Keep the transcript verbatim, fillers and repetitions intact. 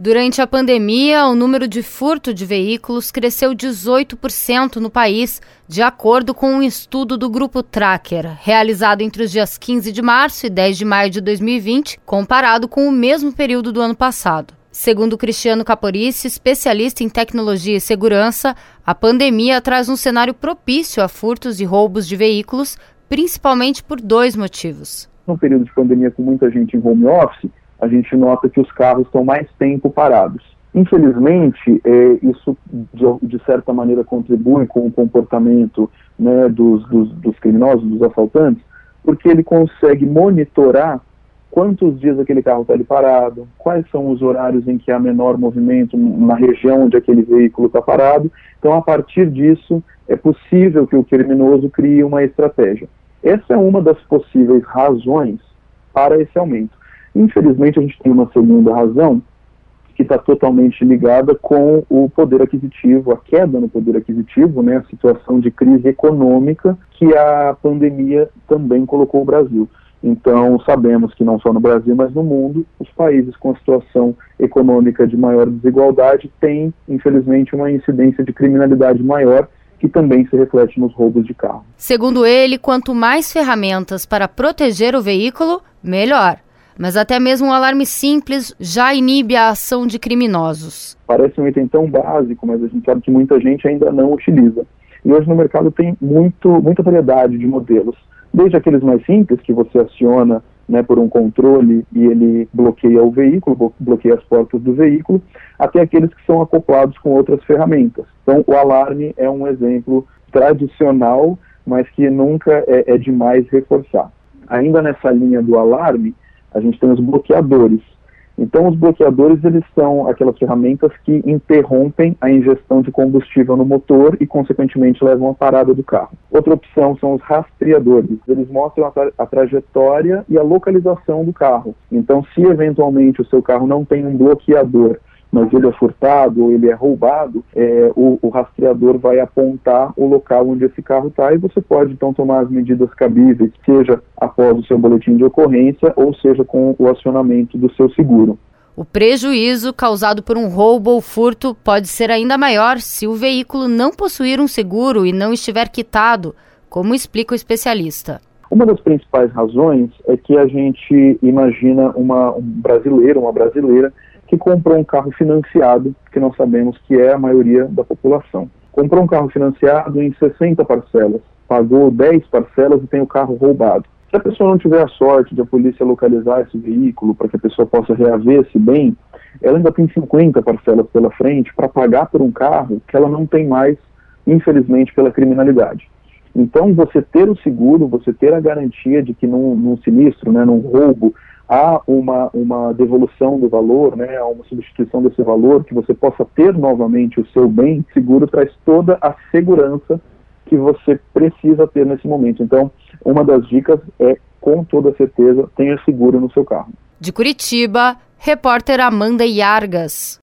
Durante a pandemia, o número de furto de veículos cresceu dezoito por cento no país, de acordo com um estudo do Grupo Tracker, realizado entre os dias quinze de março e dez de maio de dois mil e vinte, comparado com o mesmo período do ano passado. Segundo Cristiano Caporice, especialista em tecnologia e segurança, a pandemia traz um cenário propício a furtos e roubos de veículos, principalmente por dois motivos. No período de pandemia, com muita gente em home office, a gente nota que os carros estão mais tempo parados. Infelizmente, é, isso de, de certa maneira contribui com o comportamento, né, dos, dos, dos criminosos, dos assaltantes, porque ele consegue monitorar quantos dias aquele carro está ali parado, quais são os horários em que há menor movimento na região onde aquele veículo está parado. Então, a partir disso, é possível que o criminoso crie uma estratégia. Essa é uma das possíveis razões para esse aumento. Infelizmente, a gente tem uma segunda razão que está totalmente ligada com o poder aquisitivo, a queda no poder aquisitivo, né, a situação de crise econômica que a pandemia também colocou o Brasil. Então, sabemos que não só no Brasil, mas no mundo, os países com a situação econômica de maior desigualdade têm, infelizmente, uma incidência de criminalidade maior, que também se reflete nos roubos de carro. Segundo ele, quanto mais ferramentas para proteger o veículo, melhor. Mas até mesmo um alarme simples já inibe a ação de criminosos. Parece um item tão básico, mas a gente sabe que muita gente ainda não utiliza. E hoje no mercado tem muito, muita variedade de modelos. Desde aqueles mais simples, que você aciona, né, por um controle e ele bloqueia o veículo, bloqueia as portas do veículo, até aqueles que são acoplados com outras ferramentas. Então, o alarme é um exemplo tradicional, mas que nunca é, é demais reforçar. Ainda nessa linha do alarme, a gente tem os bloqueadores. Então, os bloqueadores, eles são aquelas ferramentas que interrompem a ingestão de combustível no motor e, consequentemente, levam à parada do carro. Outra opção são os rastreadores. Eles mostram a, tra- a trajetória e a localização do carro. Então, se eventualmente o seu carro não tem um bloqueador, mas ele é furtado ou ele é roubado, é, o, o rastreador vai apontar o local onde esse carro está e você pode, então, tomar as medidas cabíveis, seja após o seu boletim de ocorrência ou seja com o acionamento do seu seguro. O prejuízo causado por um roubo ou furto pode ser ainda maior se o veículo não possuir um seguro e não estiver quitado, como explica o especialista. Uma das principais razões é que a gente imagina uma, um brasileiro, uma brasileira, que comprou um carro financiado, que nós sabemos que é a maioria da população. Comprou um carro financiado em sessenta parcelas, pagou dez parcelas e tem o carro roubado. Se a pessoa não tiver a sorte de a polícia localizar esse veículo para que a pessoa possa reaver esse bem, ela ainda tem cinquenta parcelas pela frente para pagar por um carro que ela não tem mais, infelizmente, pela criminalidade. Então, você ter o seguro, você ter a garantia de que num, num sinistro, né, num roubo, há uma, uma devolução do valor, né, há uma substituição desse valor, que você possa ter novamente o seu bem, seguro traz toda a segurança que você precisa ter nesse momento. Então, uma das dicas é, com toda certeza, tenha seguro no seu carro. De Curitiba, repórter Amanda Iargas.